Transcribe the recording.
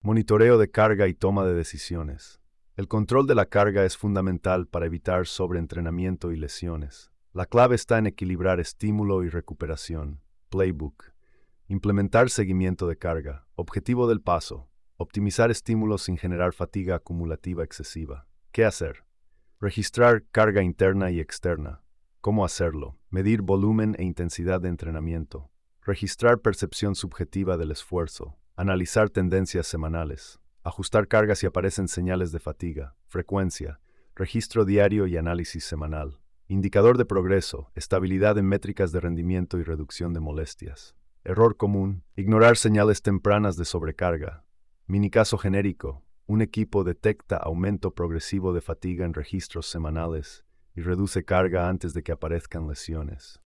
Monitoreo de carga y toma de decisiones. El control de la carga es fundamental para evitar sobreentrenamiento y lesiones. La clave está en equilibrar estímulo y recuperación. Playbook. Implementar seguimiento de carga. Objetivo del paso. Optimizar estímulos sin generar fatiga acumulativa excesiva. ¿Qué hacer? Registrar carga interna y externa. ¿Cómo hacerlo? Medir volumen e intensidad de entrenamiento. Registrar percepción subjetiva del esfuerzo. Analizar tendencias semanales. Ajustar carga si aparecen señales de fatiga. Frecuencia. Registro diario y análisis semanal. Indicador de progreso. Estabilidad en métricas de rendimiento y reducción de molestias. Error común. Ignorar señales tempranas de sobrecarga. Minicaso genérico. Un equipo detecta aumento progresivo de fatiga en registros semanales y reduce carga antes de que aparezcan lesiones.